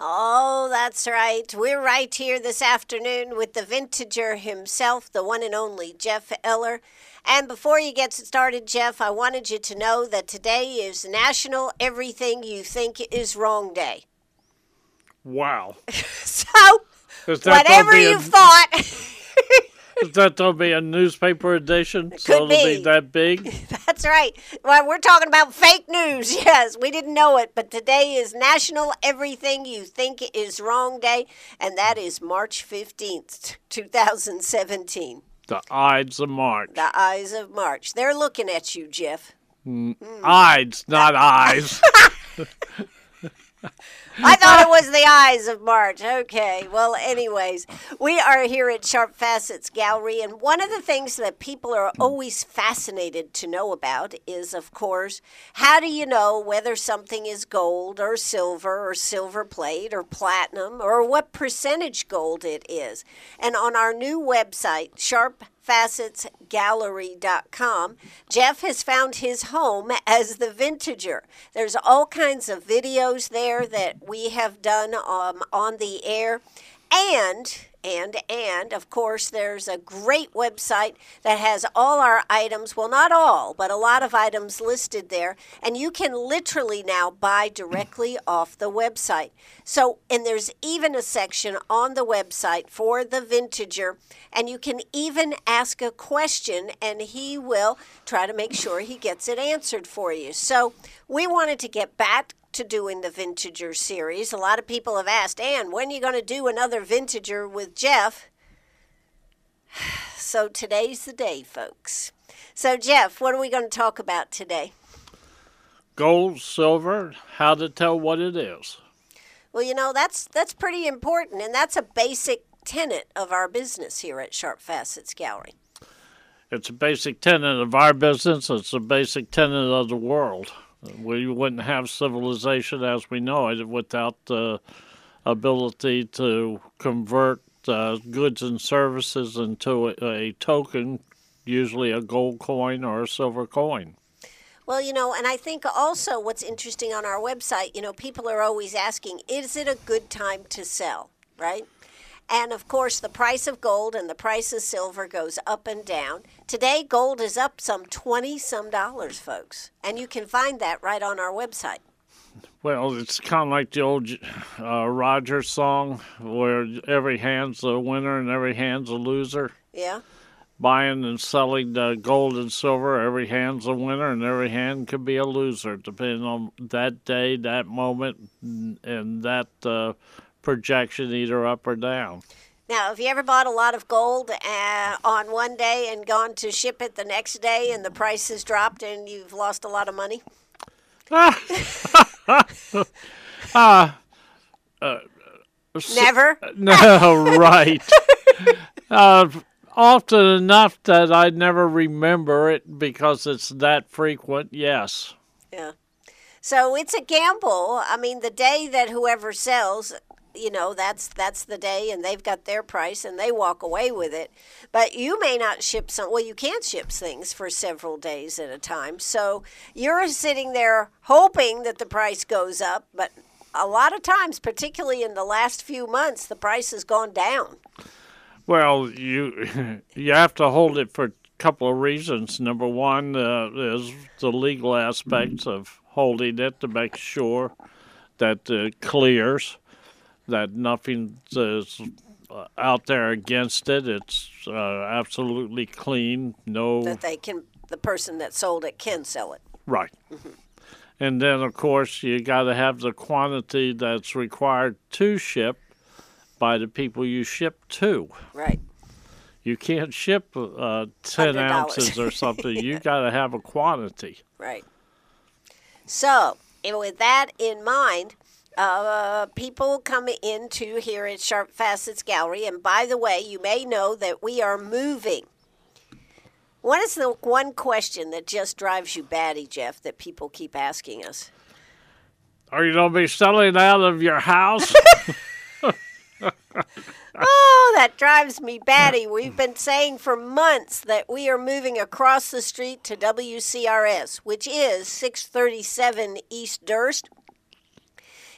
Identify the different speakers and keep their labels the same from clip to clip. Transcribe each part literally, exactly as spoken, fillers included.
Speaker 1: Oh, that's right. We're right here this afternoon with the vintager himself, the one and only Jeff Eller. And before you get started, Jeff, I wanted you to know that today is National Everything You Think Is Wrong Day.
Speaker 2: Wow.
Speaker 1: So,
Speaker 2: Is that gonna
Speaker 1: whatever
Speaker 2: be
Speaker 1: you
Speaker 2: a-
Speaker 1: thought,
Speaker 2: Is that going to be a newspaper edition?
Speaker 1: It
Speaker 2: so
Speaker 1: could
Speaker 2: it'll
Speaker 1: be.
Speaker 2: be that big?
Speaker 1: that's right. Well, we're talking about fake news. Yes, we didn't know it, but today is National Everything You Think Is Wrong Day, and that is March fifteenth, twenty seventeen.
Speaker 2: The Ides of March.
Speaker 1: The eyes of March. They're looking at you, Jeff.
Speaker 2: Ides, not eyes.
Speaker 1: I thought it was the eyes of March. Okay. Well, anyways, we are here at Sharp Facets Gallery, and one of the things that people are always fascinated to know about is, of course, how do you know whether something is gold or silver or silver plate or platinum or what percentage gold it is? And on our new website, Sharp Facets Gallery dot com, Jeff has found his home as the vintager. There's all kinds of videos there that we have done um, on the air. And, and, and, of course, there's a great website that has all our items, well, not all, but a lot of items listed there. And you can literally now buy directly off the website. So, and there's even a section on the website for the vintager, and you can even ask a question, and he will try to make sure he gets it answered for you. So, we wanted to get back to doing the Vintager series. A lot of people have asked, Ann, when are you going to do another Vintager with Jeff? So today's the day, folks. So, Jeff, what are we going to talk about today?
Speaker 2: Gold, silver, how to tell what it is.
Speaker 1: Well, you know, that's that's pretty important, and that's a basic tenet of our business here at Sharp Facets Gallery.
Speaker 2: It's a basic tenet of our business. It's a basic tenet of the world. We wouldn't have civilization as we know it without the ability to convert uh, goods and services into a, a token, usually a gold coin or a silver coin.
Speaker 1: Well, you know, and I think also what's interesting on our website, you know, people are always asking, is it a good time to sell, right? And, of course, the price of gold and the price of silver goes up and down. Today, gold is up some twenty-some dollars, folks. And you can find that right on our website.
Speaker 2: Well, it's kind of like the old uh, Roger song where every hand's a winner and every hand's a loser.
Speaker 1: Yeah?
Speaker 2: Buying and selling uh, gold and silver, every hand's a winner and every hand could be a loser, depending on that day, that moment, and that uh, projection, either up or down.
Speaker 1: Now, have you ever bought a lot of gold uh, on one day and gone to ship it the next day and the price has dropped and you've lost a lot of money?
Speaker 2: uh, uh,
Speaker 1: Never?
Speaker 2: No, right. uh, often enough that I never remember it because it's that frequent, yes.
Speaker 1: Yeah. So it's a gamble. I mean, the day that whoever sells, you know, that's that's the day, and they've got their price, and they walk away with it. But you may not ship some. Well, you can't ship things for several days at a time. So you're sitting there hoping that the price goes up, but a lot of times, particularly in the last few months, the price has gone down.
Speaker 2: Well, you you have to hold it for a couple of reasons. Number one uh, is the legal aspects of holding it to make sure that it clears, that nothing is out there against it. It's uh, absolutely clean. No,
Speaker 1: That they can, the person that sold it can sell it.
Speaker 2: right. And then, of course, you got to have the quantity that's required to ship by the people you ship to.
Speaker 1: Right.
Speaker 2: You can't ship uh, ten
Speaker 1: one hundred dollars.
Speaker 2: ounces or something. You got to have a quantity.
Speaker 1: Right. So, and with that in mind, uh, people come into here at Sharp Facets Gallery, and by the way, you may know that we are moving. What is the one question that just drives you batty, Jeff, that people keep asking us?
Speaker 2: Are you going to be selling out of your house?
Speaker 1: Oh, that drives me batty. We've been saying for months that we are moving across the street to W C R S, which is six thirty-seven East Durst.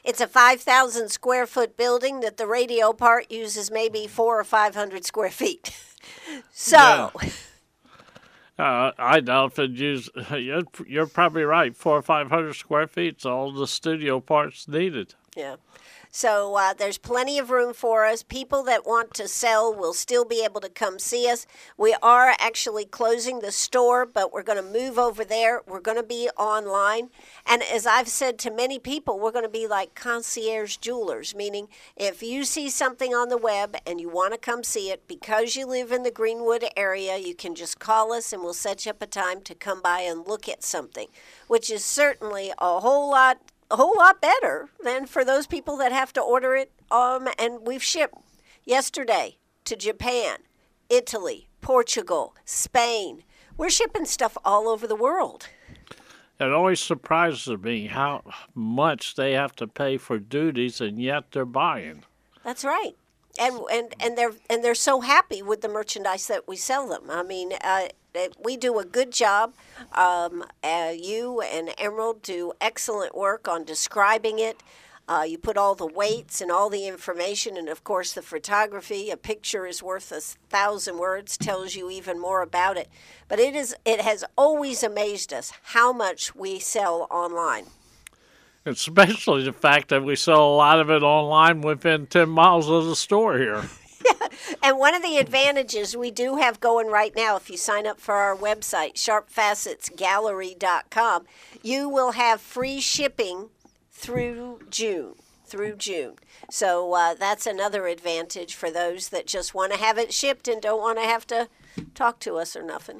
Speaker 1: It's a five thousand square foot building that the radio part uses maybe four or five hundred square feet. So.
Speaker 2: Yeah. Uh, I doubt if it use. You're, you're probably right. Four or five hundred square feet is all the studio parts needed.
Speaker 1: Yeah. So uh, there's plenty of room for us. People that want to sell will still be able to come see us. We are actually closing the store, but we're going to move over there. We're going to be online. And as I've said to many people, we're going to be like concierge jewelers, meaning if you see something on the web and you want to come see it, because you live in the Greenwood area, you can just call us and we'll set you up a time to come by and look at something, which is certainly a whole lot a whole lot better than for those people that have to order it. Um, and we've shipped yesterday to Japan, Italy, Portugal, Spain. We're shipping stuff all over the world.
Speaker 2: It always surprises me how much they have to pay for duties, and yet they're buying.
Speaker 1: That's right. And and and they're and they're so happy with the merchandise that we sell them. I mean, uh, we do a good job. Um, uh, you and Emerald do excellent work on describing it. Uh, you put all the weights and all the information, and of course the photography. A picture is worth a thousand words. Tells you even more about it. But it is it has always amazed us how much we sell online.
Speaker 2: Especially the fact that we sell a lot of it online within ten miles of the store here.
Speaker 1: Yeah, and one of the advantages we do have going right now, if you sign up for our website, sharp facets gallery dot com, you will have free shipping through June. Through June. So uh, that's another advantage for those that just want to have it shipped and don't want to have to talk to us or nothing.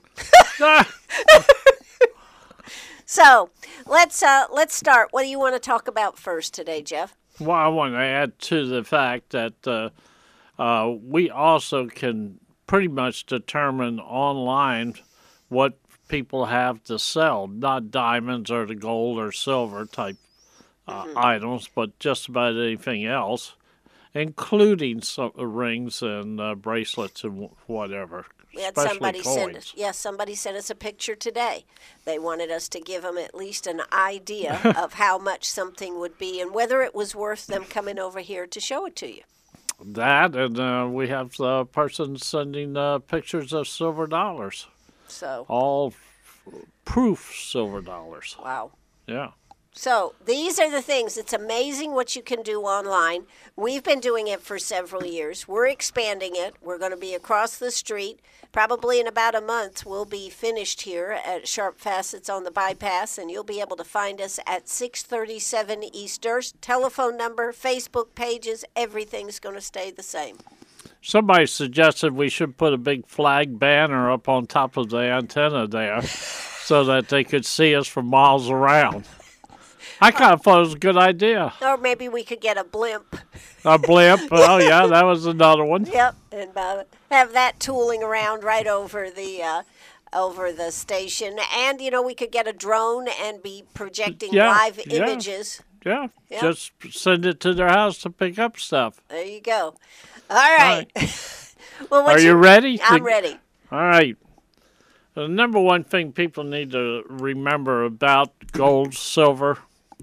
Speaker 1: So let's uh, let's start. What do you want to talk about first today, Jeff?
Speaker 2: Well, I want to add to the fact that uh, uh, we also can pretty much determine online what people have to sell, not diamonds or the gold or silver type uh, mm-hmm. items, but just about anything else, including some rings and uh, bracelets and whatever.
Speaker 1: We had somebody send us, yes, somebody sent us a picture today. They wanted us to give them at least an idea of how much something would be and whether it was worth them coming over here to show it to you.
Speaker 2: That, and uh, we have the person sending uh, pictures of silver dollars.
Speaker 1: So
Speaker 2: all f- proof silver dollars.
Speaker 1: Wow.
Speaker 2: Yeah.
Speaker 1: So these are the things. It's amazing what you can do online. We've been doing it for several years. We're expanding it. We're going to be across the street. Probably in about a month, we'll be finished here at Sharp Facets on the Bypass, and you'll be able to find us at six thirty-seven East Durst. Telephone number, Facebook pages, everything's going to stay the same.
Speaker 2: Somebody suggested we should put a big flag banner up on top of the antenna there so that they could see us from miles around. I kind of thought it was a good idea.
Speaker 1: Or maybe we could get a blimp.
Speaker 2: A blimp. Oh, yeah, that was another one.
Speaker 1: Yep, and uh, have that tooling around right over the uh, over the station. And, you know, we could get a drone and be projecting
Speaker 2: yeah,
Speaker 1: live
Speaker 2: yeah,
Speaker 1: images.
Speaker 2: Yeah,
Speaker 1: yep.
Speaker 2: Just send it to their house to pick up stuff.
Speaker 1: There you go. All right.
Speaker 2: All right.
Speaker 1: Well, what
Speaker 2: Are you, you ready?
Speaker 1: I'm ready.
Speaker 2: All right. The number one thing people need to remember about gold, silver,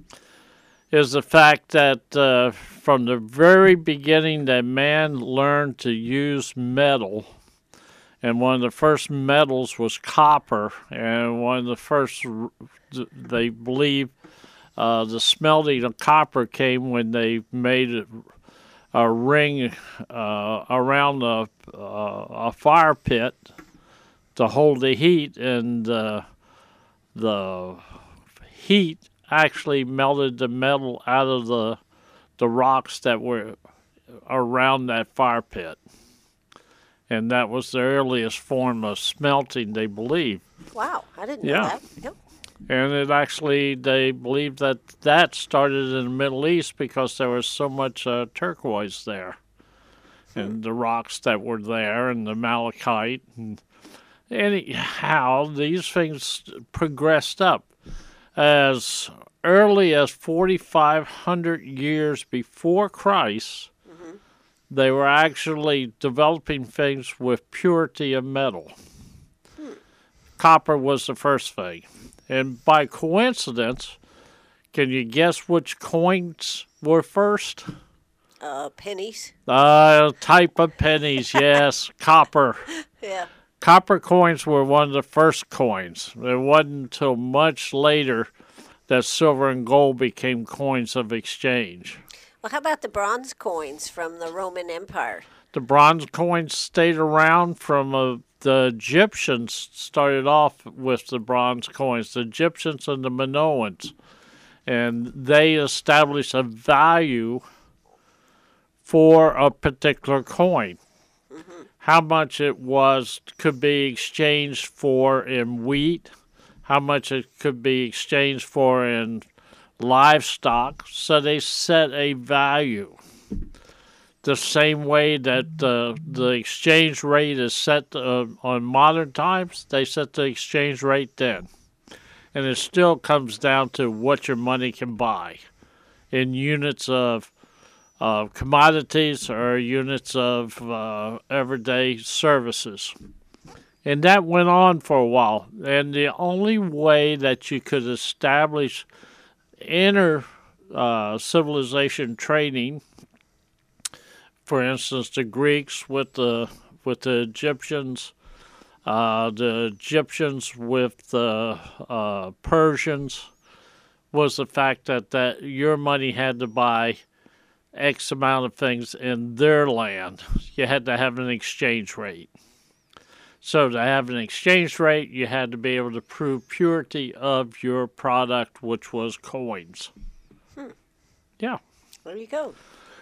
Speaker 2: is the fact that uh, from the very beginning that man learned to use metal, and one of the first metals was copper, and one of the first, they believe, uh, the smelting of copper came when they made a, a ring uh, around a, uh, a fire pit to hold the heat, and uh, the heat actually melted the metal out of the the rocks that were around that fire pit. And that was the earliest form of smelting, they believe.
Speaker 1: Wow, I didn't
Speaker 2: yeah.
Speaker 1: know that. Yep.
Speaker 2: And it actually, they believe that that started in the Middle East because there was so much uh, turquoise there. Hmm. And the rocks that were there, and the malachite. And anyhow, these things progressed up. As early as forty-five hundred years before Christ, mm-hmm. they were actually developing things with purity of metal. Hmm. Copper was the first thing. And by coincidence, can you guess which coins were first?
Speaker 1: Uh, pennies.
Speaker 2: Uh, type of pennies, yes, copper.
Speaker 1: Yeah.
Speaker 2: Copper coins were one of the first coins. It wasn't until much later that silver and gold became coins of exchange.
Speaker 1: Well, how about the bronze coins from the Roman Empire?
Speaker 2: The bronze coins stayed around from uh, the Egyptians started off with the bronze coins, the Egyptians and the Minoans. And they established a value for a particular coin. Mm-hmm. How much it was could be exchanged for in wheat, how much it could be exchanged for in livestock. So they set a value. The same way that uh, the exchange rate is set uh, on modern times, they set the exchange rate then. And it still comes down to what your money can buy in units of uh, commodities or units of uh, everyday services. And that went on for a while. And the only way that you could establish inter uh, civilization trading, for instance, the Greeks with the with the Egyptians, uh, the Egyptians with the uh, Persians, was the fact that, that your money had to buy X amount of things in their land. You had to have an exchange rate. So to have an exchange rate, you had to be able to prove purity of your product, which was coins.
Speaker 1: Hmm.
Speaker 2: Yeah.
Speaker 1: There you go.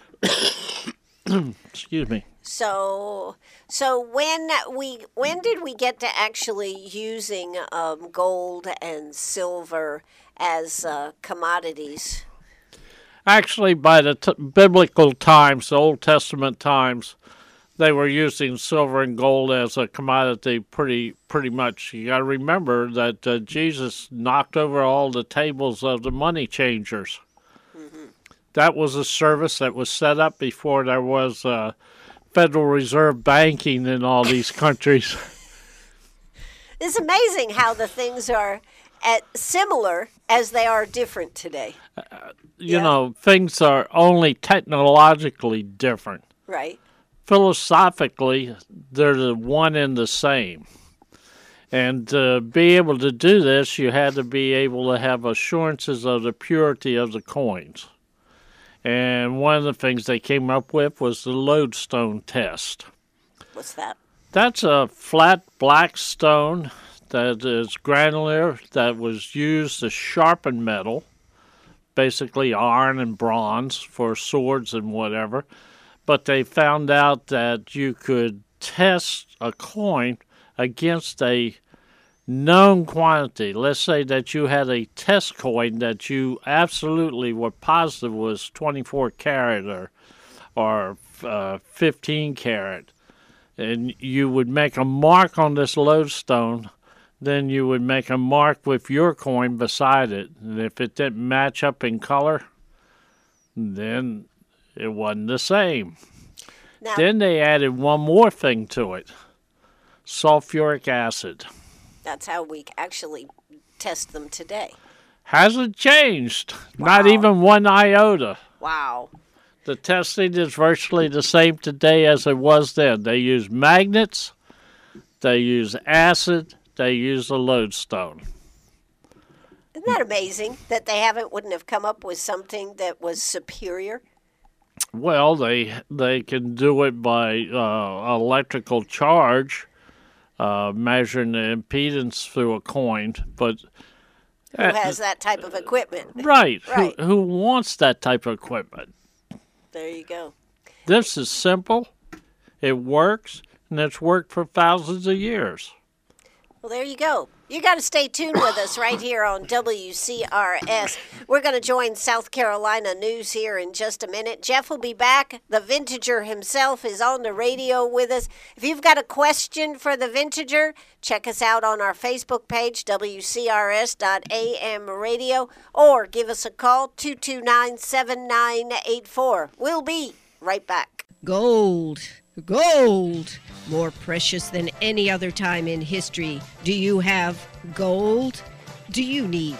Speaker 2: Excuse me.
Speaker 1: So, so when we when did we get to actually using um, gold and silver as uh, commodities?
Speaker 2: Actually, by the t- biblical times, the Old Testament times, they were using silver and gold as a commodity pretty pretty much. You got to remember that uh, Jesus knocked over all the tables of the money changers. Mm-hmm. That was a service that was set up before there was uh, Federal Reserve banking in all these countries.
Speaker 1: It's amazing how the things are at similar as they are different today.
Speaker 2: Uh, you yeah. know, things are only technologically different.
Speaker 1: Right.
Speaker 2: Philosophically, they're the one and the same. And to be able to do this, you had to be able to have assurances of the purity of the coins. And one of the things they came up with was the lodestone test.
Speaker 1: What's that?
Speaker 2: That's a flat black stone that is granular that was used to sharpen metal, basically iron and bronze for swords and whatever. But they found out that you could test a coin against a known quantity. Let's say that you had a test coin that you absolutely were positive was twenty-four karat or, or uh, fifteen karat. And you would make a mark on this lodestone. Then you would make a mark with your coin beside it. And if it didn't match up in color, then it wasn't the same. Now, then they added one more thing to it, sulfuric acid.
Speaker 1: That's how we actually test them today.
Speaker 2: Hasn't changed.
Speaker 1: Wow.
Speaker 2: Not even one iota.
Speaker 1: Wow.
Speaker 2: The testing is virtually the same today as it was then. They use magnets, they use acid, they use a lodestone.
Speaker 1: Isn't that amazing that they haven't wouldn't have come up with something that was superior?
Speaker 2: Well, they they can do it by uh, electrical charge, uh, measuring the impedance through a coin. But
Speaker 1: who uh, has that type of equipment?
Speaker 2: Right.
Speaker 1: Right.
Speaker 2: Who, who wants that type of equipment?
Speaker 1: There you go.
Speaker 2: This is simple. It works, and it's worked for thousands of years.
Speaker 1: Well, there you go. You got to stay tuned with us right here on W C R S. We're going to join South Carolina News here in just a minute. Jeff will be back. The Vintager himself is on the radio with us. If you've got a question for the Vintager, check us out on our Facebook page, W C R S dot A M radio, or give us a call, two two nine, seven nine eight four. We'll be right back.
Speaker 3: Gold. Gold. More precious than any other time in history. Do you have gold? Do you need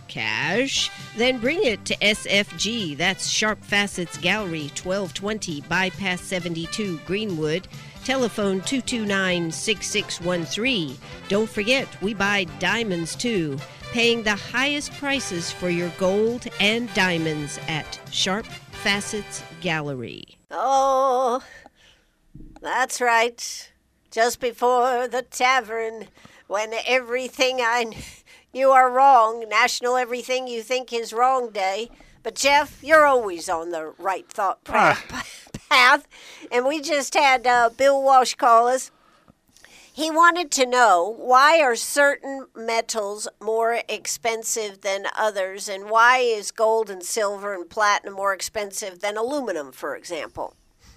Speaker 3: Cash? Then bring it to S F G. That's Sharp Facets Gallery, twelve twenty Bypass seventy-two, Greenwood. Telephone two two nine, six six one three. Don't forget, we buy diamonds too. Paying the highest prices for your gold and diamonds at Sharp Facets Gallery.
Speaker 1: Oh, that's right. Just before the tavern, when everything I kn- you are wrong, National Everything You Think Is Wrong Day. But Jeff, you're always on the right thought path. path. And we just had uh, Bill Walsh call us. He wanted to know, why are certain metals more expensive than others, and why is gold and silver and platinum more expensive than aluminum, for example?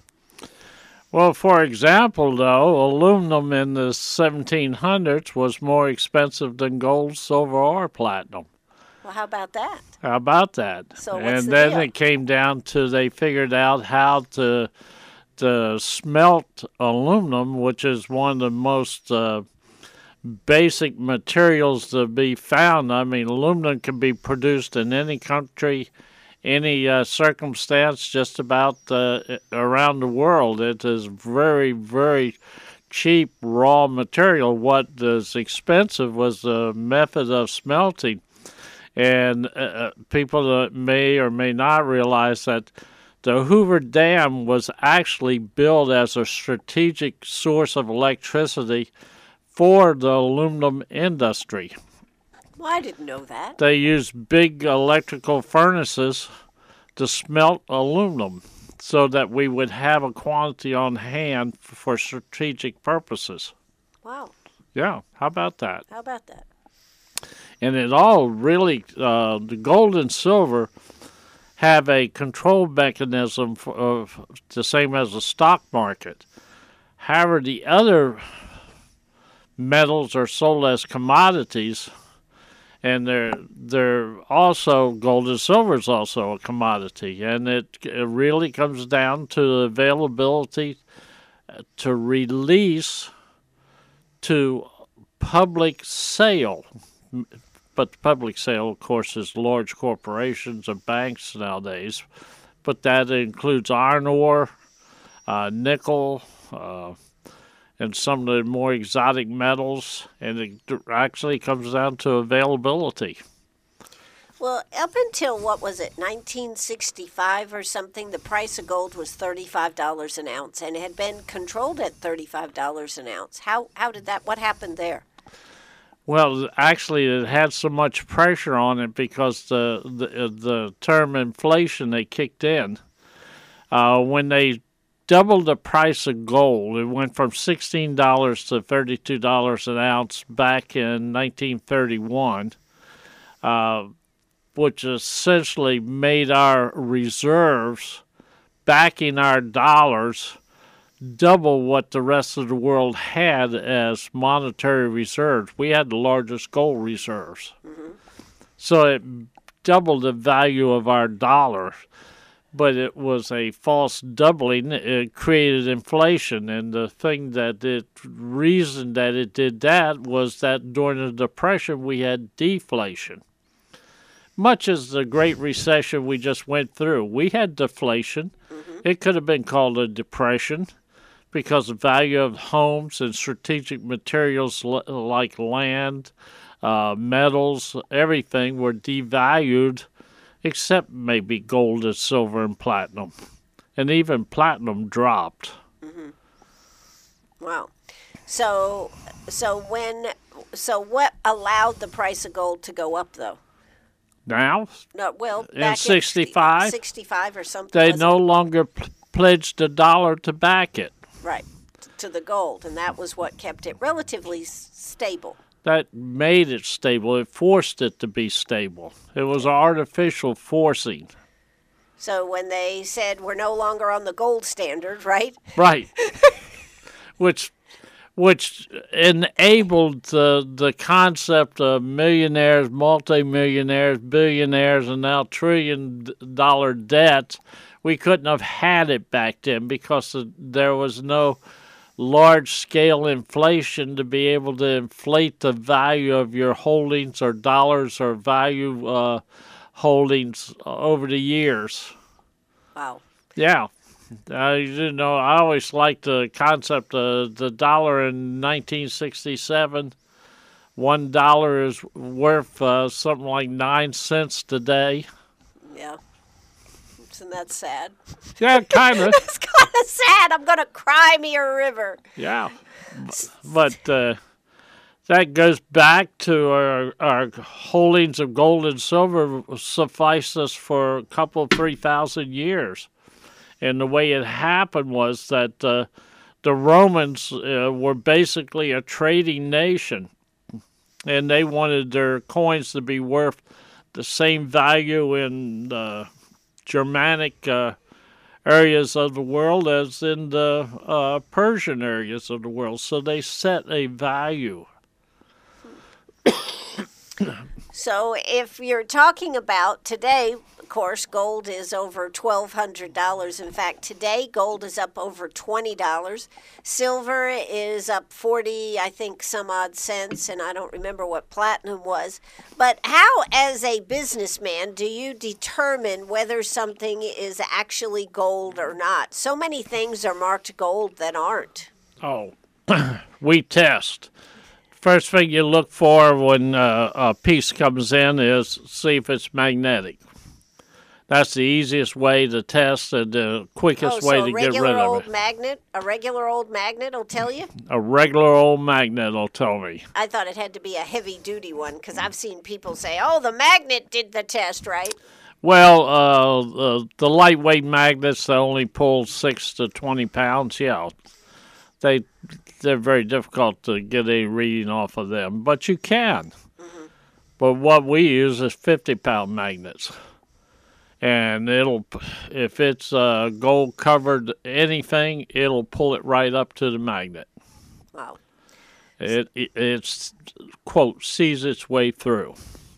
Speaker 2: Well, for example, though, aluminum in the seventeen hundreds was more expensive than gold, silver, or platinum.
Speaker 1: Well, how about that?
Speaker 2: How about that?
Speaker 1: So what's
Speaker 2: and
Speaker 1: the
Speaker 2: then
Speaker 1: deal?
Speaker 2: it came down to they figured out how to to smelt aluminum, which is one of the most uh, basic materials to be found. I mean, aluminum can be produced in any country, any uh, circumstance, just about uh, around the world. It is very, very cheap raw material. What is expensive was the method of smelting. And uh, people that may or may not realize that the Hoover Dam was actually built as a strategic source of electricity for the aluminum industry.
Speaker 1: Well, I didn't know that.
Speaker 2: They used big electrical furnaces to smelt aluminum so that we would have a quantity on hand for strategic purposes.
Speaker 1: Wow.
Speaker 2: Yeah, how about that?
Speaker 1: How about that?
Speaker 2: And it all really, uh, the gold and silver have a control mechanism for, uh, the same as the stock market. However, the other metals are sold as commodities, and they're they're also gold and silver is also a commodity, and it, it really comes down to the availability to release to public sale. But public sale, of course, is large corporations and banks nowadays. But that includes iron ore, uh, nickel, uh, and some of the more exotic metals. And it actually comes down to availability.
Speaker 1: Well, up until, what was it, nineteen sixty-five or something, the price of gold was thirty-five dollars an ounce, and it had been controlled at thirty-five dollars an ounce. How how did that, what happened there?
Speaker 2: Well, actually, it had so much pressure on it because the the, the term inflation they kicked in. Uh, when they doubled the price of gold, it went from sixteen dollars to thirty-two dollars an ounce back in nineteen thirty-one, uh, which essentially made our reserves backing our dollars double what the rest of the world had as monetary reserves. We had the largest gold reserves. Mm-hmm. So it doubled the value of our dollar, but it was a false doubling. It created inflation, and the thing that it, reason that it did that was that during the Depression we had deflation. Much as the Great Recession we just went through, we had deflation. Mm-hmm. It could have been called a depression, because the value of homes and strategic materials like land, uh, metals, everything were devalued, except maybe gold and silver and platinum. And even platinum dropped.
Speaker 1: Mm-hmm. Wow. So, so when, so what allowed the price of gold to go up, though?
Speaker 2: Now?
Speaker 1: No, well,
Speaker 2: in
Speaker 1: back
Speaker 2: sixty-five,
Speaker 1: in sixty-five or something.
Speaker 2: They no longer p- pledged a dollar to back it.
Speaker 1: Right, to the gold, and that was what kept it relatively s- stable.
Speaker 2: That made it stable. It forced it to be stable. It was artificial forcing.
Speaker 1: So when they said we're no longer on the gold standard, right?
Speaker 2: Right. which which enabled the, the concept of millionaires, multimillionaires, billionaires, and now trillion-dollar debts. We couldn't have had it back then because there was no large-scale inflation to be able to inflate the value of your holdings or dollars or value uh, holdings over the years.
Speaker 1: Wow.
Speaker 2: Yeah. Uh, you know, I always liked the concept of the dollar in nineteen sixty-seven. One dollar is worth uh, something like nine cents today.
Speaker 1: Yeah. Isn't that sad?
Speaker 2: Yeah, kind of.
Speaker 1: It's kind of sad. I'm going to cry me a river.
Speaker 2: Yeah. But uh, that goes back to our, our holdings of gold and silver suffice us for a couple, three thousand years. And the way it happened was that uh, the Romans uh, were basically a trading nation, and they wanted their coins to be worth the same value in the Germanic uh, areas of the world as in the uh, Persian areas of the world. So they set a value.
Speaker 1: So if you're talking about today, of course, gold is over twelve hundred dollars. In fact, today gold is up over twenty dollars. Silver is up forty, I think, some odd cents, and I don't remember what platinum was. But how, as a businessman, do you determine whether something is actually gold or not? So many things are marked gold that aren't.
Speaker 2: Oh, we test. First thing you look for when uh, a piece comes in is see if it's magnetic. That's the easiest way to test and the quickest
Speaker 1: oh,
Speaker 2: way
Speaker 1: so
Speaker 2: to
Speaker 1: a
Speaker 2: get rid
Speaker 1: regular
Speaker 2: of
Speaker 1: old
Speaker 2: it.
Speaker 1: magnet, a regular old magnet will tell you?
Speaker 2: A regular old magnet will tell me.
Speaker 1: I thought it had to be a heavy-duty one because I've seen people say, oh, the magnet did the test, right?
Speaker 2: Well, uh, uh, the lightweight magnets that only pull six to twenty pounds, yeah, they, they're very difficult to get a reading off of them, but you can. Mm-hmm. But what we use is fifty-pound magnets. And it'll, if it's uh, gold covered anything, it'll pull it right up to the magnet.
Speaker 1: Wow.
Speaker 2: It, it it's quote sees its way through.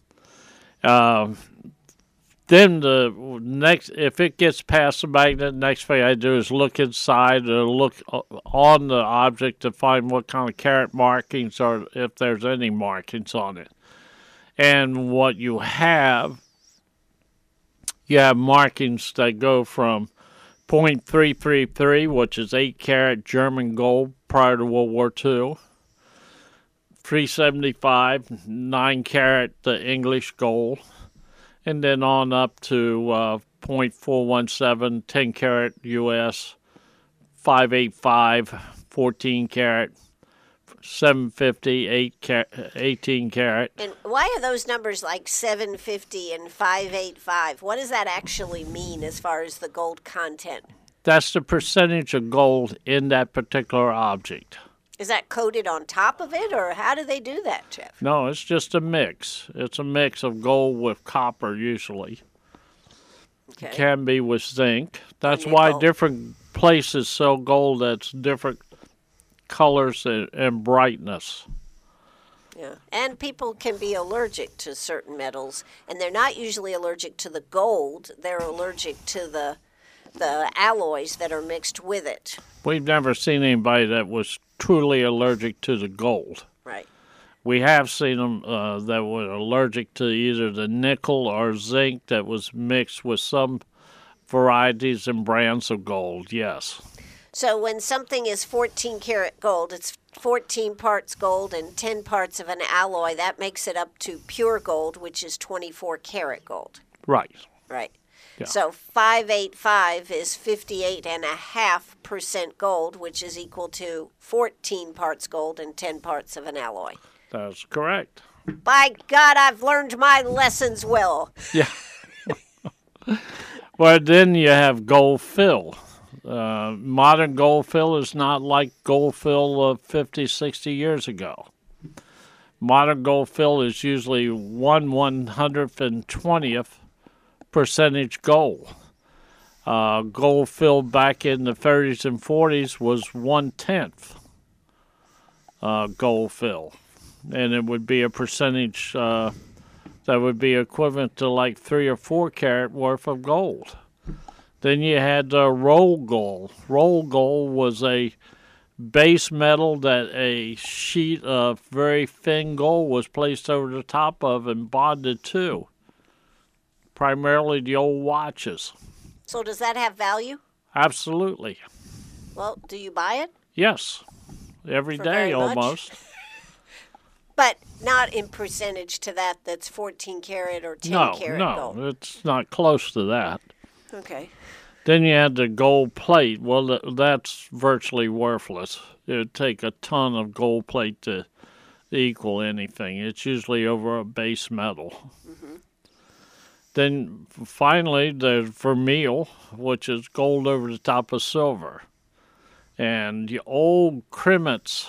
Speaker 2: Um, then the next, if it gets past the magnet, next thing I do is look inside or look on the object to find what kind of carat markings or if there's any markings on it. And what you have. You have markings that go from point three three three, which is eight carat German gold prior to World War Two, three seventy-five, nine carat the English gold, and then on up to uh, point four one seven, ten carat U S, five eighty-five, fourteen carat, seven fifty, eight car- eighteen carat.
Speaker 1: And why are those numbers like seven fifty and five eighty-five? What does that actually mean as far as the gold content?
Speaker 2: That's the percentage of gold in that particular object.
Speaker 1: Is that coated on top of it, or how do they do that, Jeff?
Speaker 2: No, it's just a mix. It's a mix of gold with copper usually.
Speaker 1: Okay.
Speaker 2: It can be with zinc. That's
Speaker 1: And
Speaker 2: why
Speaker 1: nickel.
Speaker 2: different places sell gold that's different colors and, and brightness.
Speaker 1: Yeah. And people can be allergic to certain metals, and they're not usually allergic to the gold. They're allergic to the the alloys that are mixed with it.
Speaker 2: We've never seen anybody that was truly allergic to the gold.
Speaker 1: Right.
Speaker 2: We have seen them uh, that were allergic to either the nickel or zinc that was mixed with some varieties and brands of gold, yes.
Speaker 1: So when something is fourteen karat gold, it's fourteen parts gold and ten parts of an alloy. That makes it up to pure gold, which is twenty-four karat gold.
Speaker 2: Right.
Speaker 1: Right.
Speaker 2: Yeah.
Speaker 1: So five eighty-five is fifty-eight point five percent gold, which is equal to fourteen parts gold and ten parts of an alloy.
Speaker 2: That's correct.
Speaker 1: By God, I've learned my lessons well.
Speaker 2: Yeah. Well, then you have gold fill. Uh, modern gold fill is not like gold fill of fifty, sixty years ago. Modern gold fill is usually one one hundredth and twentieth percentage gold. Uh, gold fill back in the thirties and forties was one tenth uh, gold fill, and it would be a percentage uh, that would be equivalent to like three or four carat worth of gold. Then you had uh, roll gold. Roll gold was a base metal that a sheet of very thin gold was placed over the top of and bonded to. Primarily the old watches.
Speaker 1: So does that have value?
Speaker 2: Absolutely.
Speaker 1: Well, do you buy it?
Speaker 2: Yes. Every
Speaker 1: For
Speaker 2: day
Speaker 1: very much?
Speaker 2: almost.
Speaker 1: But not in percentage to that that's fourteen karat or ten
Speaker 2: No,
Speaker 1: karat
Speaker 2: no,
Speaker 1: gold.
Speaker 2: it's not close to that.
Speaker 1: Okay.
Speaker 2: Then you had the gold plate. Well, th- that's virtually worthless. It would take a ton of gold plate to equal anything. It's usually over a base metal.
Speaker 1: Mm-hmm.
Speaker 2: Then finally, there's vermeil, which is gold over the top of silver. And the old Krimitz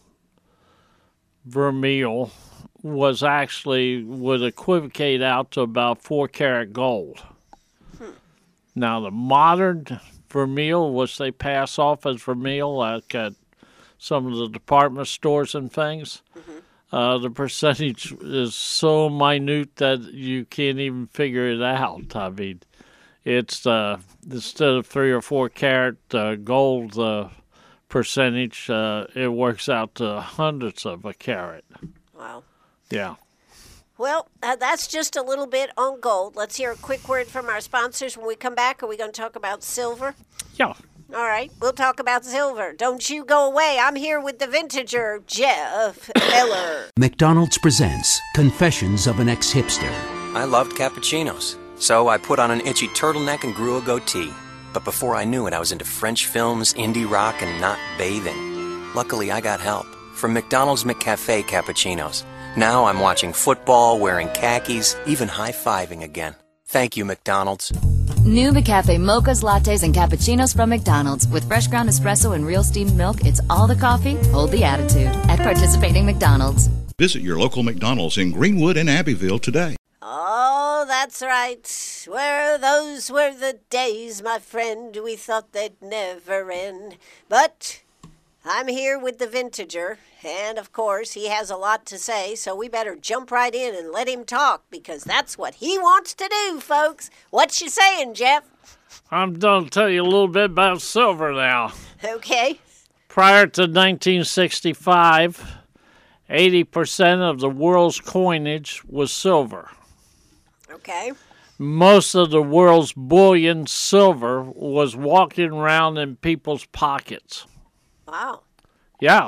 Speaker 2: vermeil was actually, would equivocate out to about four karat gold. Hmm. Now, the modern vermeil, which they pass off as vermeil, like at some of the department stores and things, mm-hmm. uh, the percentage is so minute that you can't even figure it out. I mean, it's uh, instead of three or four karat uh, gold uh, percentage, uh, it works out to hundreds of a carat.
Speaker 1: Wow.
Speaker 2: Yeah.
Speaker 1: Well, uh, that's just a little bit on gold. Let's hear a quick word from our sponsors. When we come back, are we going to talk about silver?
Speaker 2: Yeah.
Speaker 1: All right, we'll talk about silver. Don't you go away. I'm here with the vintager, Jeff Eller.
Speaker 4: McDonald's presents Confessions of an Ex-Hipster.
Speaker 5: I loved cappuccinos, so I put on an itchy turtleneck and grew a goatee. But before I knew it, I was into French films, indie rock, and not bathing. Luckily, I got help from McDonald's McCafe cappuccinos. Now I'm watching football, wearing khakis, even high-fiving again. Thank you, McDonald's.
Speaker 6: New McCafe mochas, lattes, and cappuccinos from McDonald's. With fresh ground espresso and real steamed milk, it's all the coffee, hold the attitude. At participating McDonald's.
Speaker 7: Visit your local McDonald's in Greenwood and Abbeville today.
Speaker 1: Oh, that's right. Where those were the days, my friend, we thought they'd never end. But I'm here with the vintager, and of course he has a lot to say, so we better jump right in and let him talk, because that's what he wants to do, folks. What you saying, Jeff?
Speaker 2: I'm going to tell you a little bit about silver now.
Speaker 1: Okay.
Speaker 2: Prior to nineteen sixty-five, eighty percent of the world's coinage was silver.
Speaker 1: Okay.
Speaker 2: Most of the world's bullion, silver, was walking around in people's pockets.
Speaker 1: Wow.
Speaker 2: Yeah.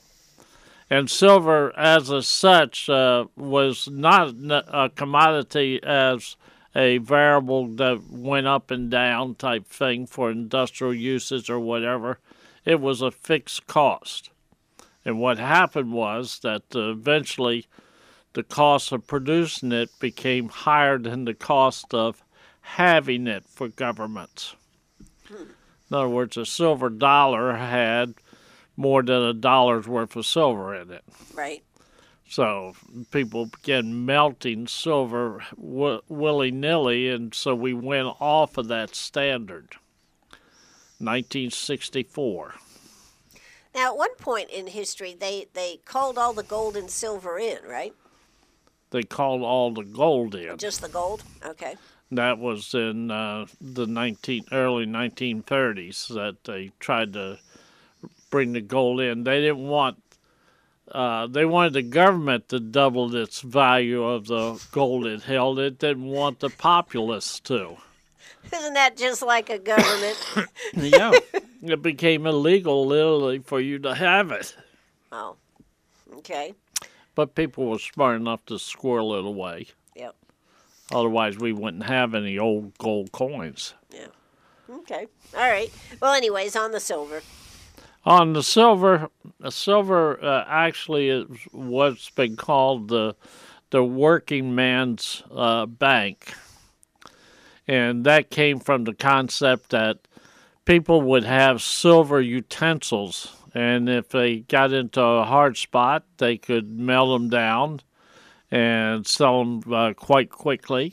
Speaker 2: And silver, as a such, uh, was not a commodity as a variable that went up and down type thing for industrial uses or whatever. It was a fixed cost. And what happened was that uh, eventually the cost of producing it became higher than the cost of having it for governments. Hmm. In other words, a silver dollar had more than a dollar's worth of silver in it.
Speaker 1: Right.
Speaker 2: So people began melting silver w- willy-nilly, and so we went off of that standard. nineteen sixty-four.
Speaker 1: Now, at one point in history, they, they called all the gold and silver in, right?
Speaker 2: They called all the gold in.
Speaker 1: Just the gold? Okay.
Speaker 2: That was in uh, the nineteen early nineteen thirties that they tried to bring the gold in. They didn't want, uh, they wanted the government to double its value of the gold it held. It didn't want the populace to.
Speaker 1: Isn't that just like a government?
Speaker 2: Yeah. It became illegal, literally, for you to have it.
Speaker 1: Oh, okay.
Speaker 2: But people were smart enough to squirrel it away.
Speaker 1: Yep.
Speaker 2: Otherwise, we wouldn't have any old gold coins.
Speaker 1: Yeah. Okay. All right. Well, anyways, on the silver.
Speaker 2: On the silver, the silver uh, actually is what's been called the the working man's uh, bank. And that came from the concept that people would have silver utensils, and if they got into a hard spot, they could melt them down and sell them uh, quite quickly.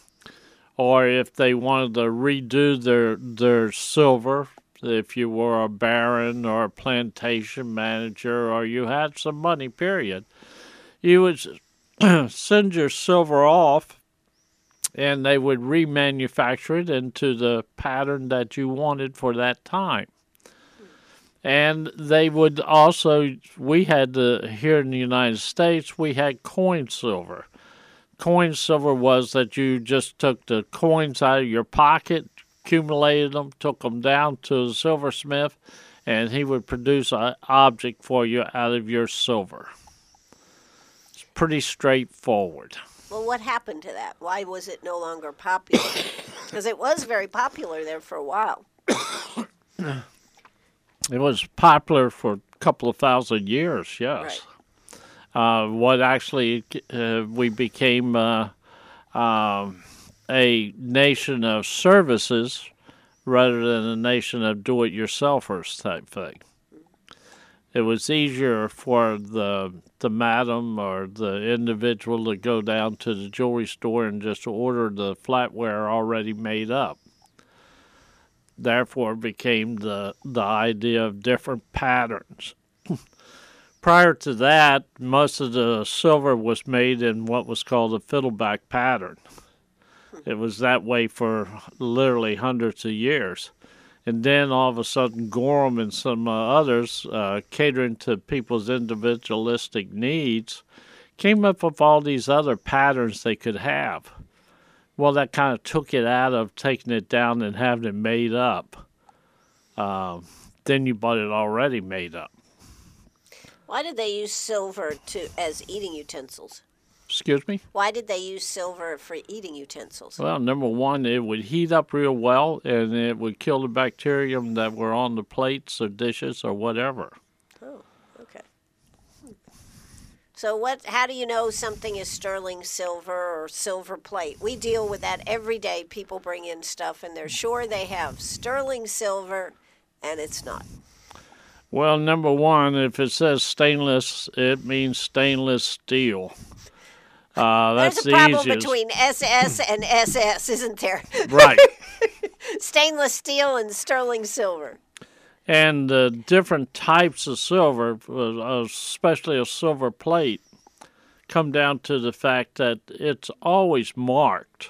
Speaker 2: Or if they wanted to redo their their silver, if you were a baron or a plantation manager or you had some money, period, you would send your silver off, and they would remanufacture it into the pattern that you wanted for that time. And they would also, we had the, here in the United States, we had coin silver. Coin silver was that you just took the coins out of your pocket, accumulated them, took them down to the silversmith, and he would produce an object for you out of your silver. It's pretty straightforward.
Speaker 1: Well, what happened to that? Why was it no longer popular? Because it was very popular there for a while.
Speaker 2: It was popular for a couple of thousand years, yes.
Speaker 1: Right.
Speaker 2: Uh, what actually, uh, we became uh, uh, a nation of services rather than a nation of do-it-yourselfers type thing. It was easier for the the madam or the individual to go down to the jewelry store and just order the flatware already made up. Therefore, became the the idea of different patterns. Prior to that, most of the silver was made in what was called a fiddleback pattern. It was that way for literally hundreds of years. And then all of a sudden, Gorham and some uh, others, uh, catering to people's individualistic needs, came up with all these other patterns they could have. Well, that kind of took it out of taking it down and having it made up. Uh, then you bought it already made up.
Speaker 1: Why did they use silver to as eating utensils?
Speaker 2: Excuse me?
Speaker 1: Why did they use silver for eating utensils?
Speaker 2: Well, number one, it would heat up real well, and it would kill the bacterium that were on the plates or dishes or whatever.
Speaker 1: Oh, okay. Hmm. So what? How do you know something is sterling silver or silver plate? We deal with that every day. People bring in stuff, and they're sure they have sterling silver, and it's not.
Speaker 2: Well, number one, if it says stainless, it means stainless steel. Uh, that's
Speaker 1: There's a problem
Speaker 2: the easiest.
Speaker 1: between S S and S S, isn't there?
Speaker 2: Right.
Speaker 1: Stainless steel and sterling silver.
Speaker 2: And uh, different types of silver, uh, especially a silver plate, come down to the fact that it's always marked.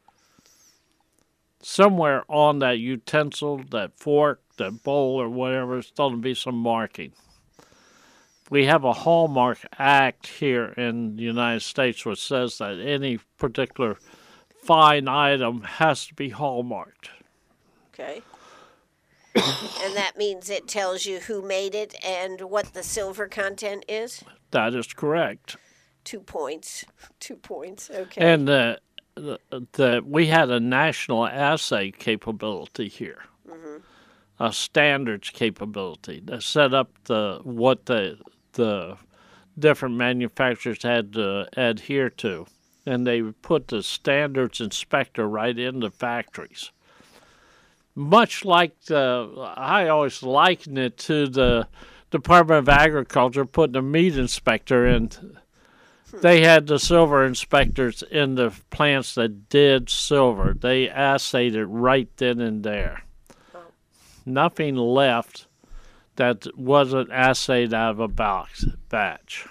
Speaker 2: Somewhere on that utensil, that fork, that bowl, or whatever, there's going to be some marking. We have a Hallmark Act here in the United States which says that any particular fine item has to be hallmarked.
Speaker 1: Okay. And that means it tells you who made it and what the silver content is?
Speaker 2: That is correct.
Speaker 1: Two points. Two points. Okay.
Speaker 2: And uh, the, the, we had a national assay capability here, mm-hmm. a standards capability that set up the what the the different manufacturers had to adhere to. And they put the standards inspector right in the factories. Much like the, I always liken it to the Department of Agriculture putting a meat inspector in. They had the silver inspectors in the plants that did silver. They assayed it right then and there. Nothing left that wasn't assayed out of a box batch.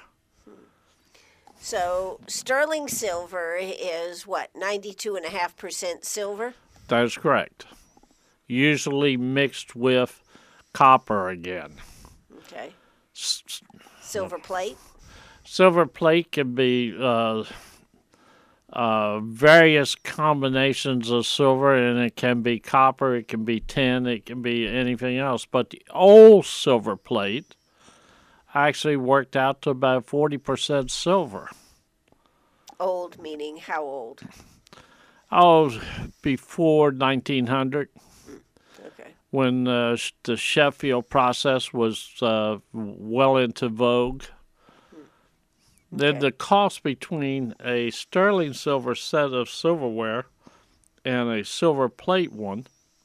Speaker 1: So sterling silver is what, ninety-two point five percent silver?
Speaker 2: That is correct. Usually mixed with copper again.
Speaker 1: Okay. Silver plate?
Speaker 2: Silver plate can be uh, uh, various combinations of silver, and it can be copper, it can be tin, it can be anything else. But the old silver plate actually worked out to about forty percent silver.
Speaker 1: Old meaning how old?
Speaker 2: Oh, before nineteen hundred.
Speaker 1: Okay.
Speaker 2: When uh, the Sheffield process was uh, well into vogue. Then
Speaker 1: Okay.
Speaker 2: the cost between a sterling silver set of silverware and a silver plate one,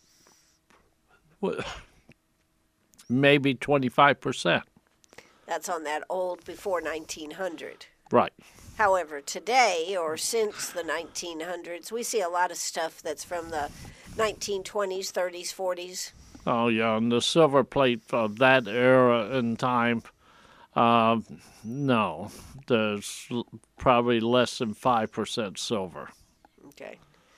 Speaker 2: maybe twenty-five percent.
Speaker 1: That's on that old before nineteen hundred.
Speaker 2: Right.
Speaker 1: However, today, or since the nineteen hundreds, we see a lot of stuff that's from the nineteen twenties, thirties, forties.
Speaker 2: Oh, yeah, and the silver plate of that era and time, uh, no, there's l- probably less than five percent silver.
Speaker 1: Okay.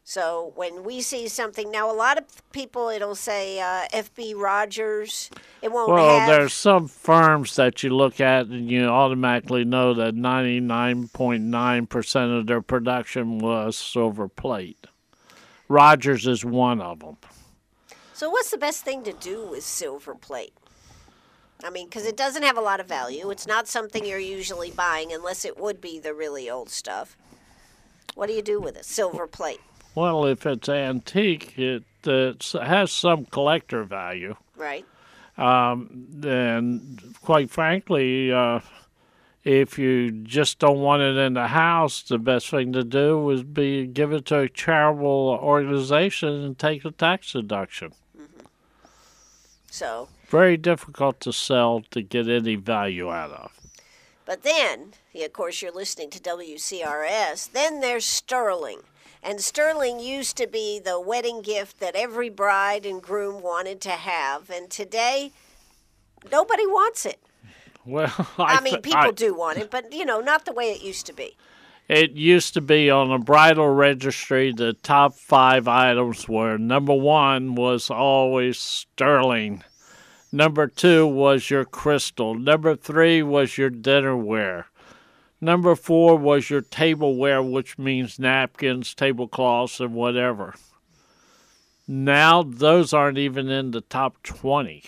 Speaker 1: So when we see something, now a lot of people, it'll say uh, F B Rogers. It won't
Speaker 2: Well,
Speaker 1: have.
Speaker 2: there's some firms that you look at and you automatically know that ninety-nine point nine percent of their production was silver plate. Rogers is one of them.
Speaker 1: So what's the best thing to do with silver plate? I mean, because it doesn't have a lot of value. It's not something you're usually buying unless it would be the really old stuff. What do you do with it? Silver plate.
Speaker 2: Well, if it's antique, it uh, has some collector value.
Speaker 1: Right.
Speaker 2: Um, and quite frankly, uh, if you just don't want it in the house, the best thing to do would be give it to a charitable organization and take the tax deduction.
Speaker 1: Mm-hmm. So.
Speaker 2: Very difficult to sell to get any value out of.
Speaker 1: But then, of course, you're listening to W C R S. Then there's sterling. And sterling used to be the wedding gift that every bride and groom wanted to have. And today, nobody wants it.
Speaker 2: Well, I,
Speaker 1: I mean,
Speaker 2: th-
Speaker 1: people
Speaker 2: I,
Speaker 1: do want it, but, you know, not the way it used to be.
Speaker 2: It used to be on a bridal registry, the top five items were, number one was always sterling. Number two was your crystal. Number three was your dinnerware. Number four was your tableware, which means napkins, tablecloths, and whatever. Now those aren't even in the top twenty.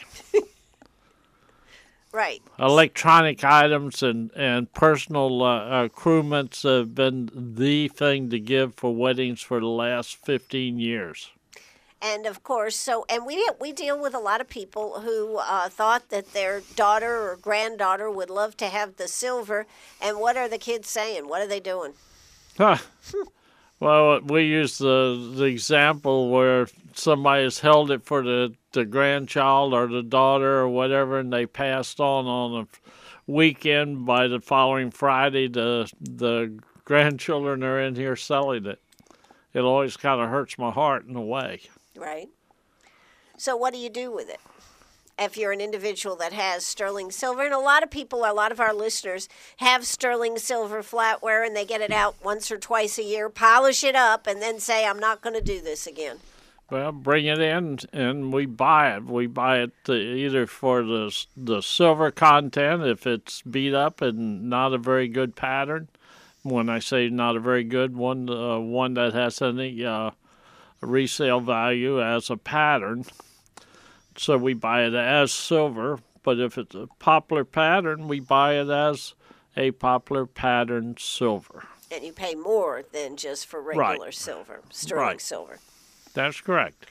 Speaker 1: Right.
Speaker 2: Electronic items and, and personal uh, accoutrements have been the thing to give for weddings for the last fifteen years.
Speaker 1: And of course, so and we we deal with a lot of people who uh, thought that their daughter or granddaughter would love to have the silver. And what are the kids saying? What are they doing?
Speaker 2: Huh. Well, we use the the example where somebody has held it for the, the grandchild or the daughter or whatever, and they passed on on a weekend. By the following Friday, the the grandchildren are in here selling it. It always kind of hurts my heart in a way.
Speaker 1: Right. So what do you do with it? If you're an individual that has sterling silver, and a lot of people, a lot of our listeners have sterling silver flatware, and they get it out once or twice a year, polish it up, and then say, I'm not going to do this again.
Speaker 2: Well, bring it in, and we buy it. We buy it uh, either for the the silver content, if it's beat up and not a very good pattern. When I say not a very good one, uh, one that has any uh, resale value as a pattern. So we buy it as silver, but if it's a popular pattern, we buy it as a popular pattern silver.
Speaker 1: And you pay more than just for regular
Speaker 2: Right.
Speaker 1: silver, sterling
Speaker 2: Right.
Speaker 1: silver.
Speaker 2: That's correct.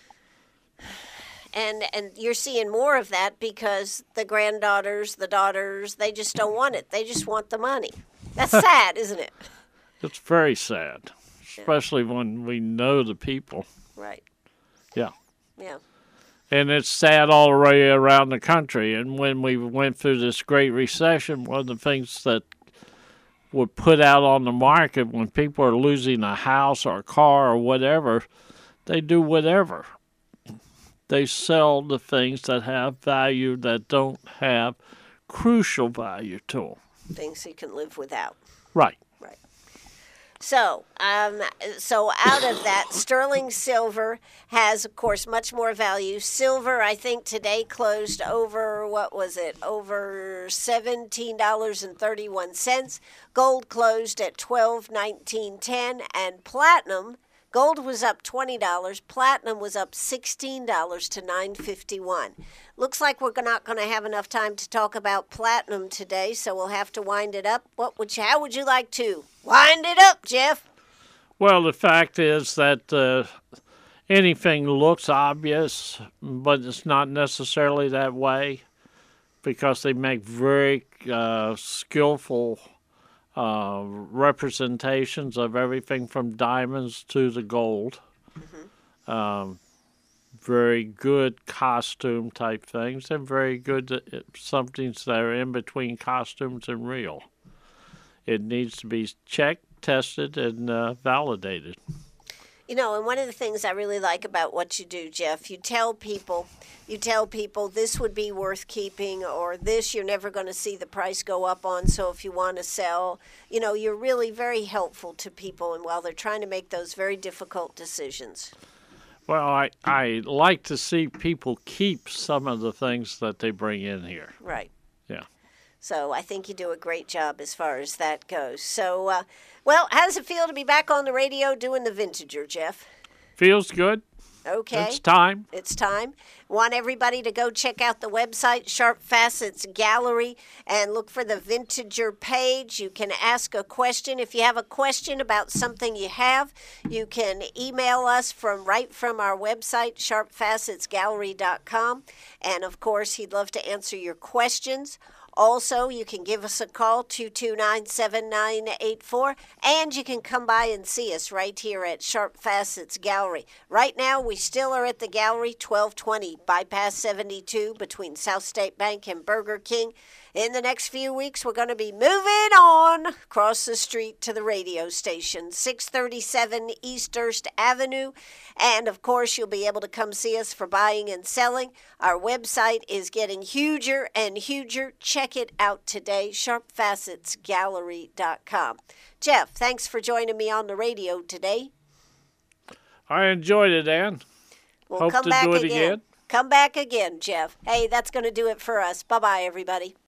Speaker 1: And and you're seeing more of that because the granddaughters, the daughters, they just don't want it. They just want the money. That's sad, isn't it?
Speaker 2: It's very sad, especially when we know the people.
Speaker 1: Right.
Speaker 2: Yeah.
Speaker 1: Yeah.
Speaker 2: And it's sad all the way around the country. And when we went through this Great Recession, one of the things that were put out on the market when people are losing a house or a car or whatever, they do whatever. They sell the things that have value that don't have crucial value to them.
Speaker 1: Things you can live without.
Speaker 2: Right.
Speaker 1: Right. So, um, so out of that, sterling silver has, of course, much more value. Silver, I think, today closed over, what was it, over seventeen dollars and thirty-one cents. Gold closed at twelve nineteen ten, and platinum, gold was up twenty dollars. Platinum was up sixteen dollars to nine fifty-one. Looks like we're not going to have enough time to talk about platinum today, so we'll have to wind it up. What would you, how would you like to wind it up, Jeff?
Speaker 2: Well, the fact is that uh, anything looks obvious, but it's not necessarily that way because they make very uh, skillful uh, representations of everything from diamonds to the gold. Mm-hmm. Um, very good costume type things and very good uh, somethings that are in between costumes and real. It needs to be checked, tested, and uh, validated.
Speaker 1: You know, and one of the things I really like about what you do, Jeff, you tell people, you tell people this would be worth keeping, or this you're never going to see the price go up on. So if you want to sell, you know, you're really very helpful to people, and while they're trying to make those very difficult decisions.
Speaker 2: Well, I, I like to see people keep some of the things that they bring in here.
Speaker 1: Right.
Speaker 2: Yeah.
Speaker 1: So I think you do a great job as far as that goes. So, uh, well, how does it feel to be back on the radio doing the Vintager, Jeff?
Speaker 2: Feels good.
Speaker 1: Okay.
Speaker 2: It's time.
Speaker 1: It's time. Want everybody to go check out the website, Sharp Facets Gallery, and look for the Vintager page. You can ask a question. If you have a question about something you have, you can email us from right from our website, sharp facets gallery dot com. And, of course, he'd love to answer your questions. Also, you can give us a call, two two nine, seven nine eight four, and you can come by and see us right here at Sharp Facets Gallery. Right now, we still are at the gallery, twelve twenty Bypass seventy-two between South State Bank and Burger King. In the next few weeks, we're going to be moving on across the street to the radio station, six thirty-seven East Durst Avenue. And, of course, you'll be able to come see us for buying and selling. Our website is getting huger and huger. Check it out today, sharp facets gallery dot com. Jeff, thanks for joining me on the radio today.
Speaker 2: I enjoyed it, Ann.
Speaker 1: We'll
Speaker 2: Hope
Speaker 1: come
Speaker 2: to
Speaker 1: back
Speaker 2: do it
Speaker 1: again.
Speaker 2: again.
Speaker 1: Come back again, Jeff. Hey, that's going to do it for us. Bye-bye, everybody.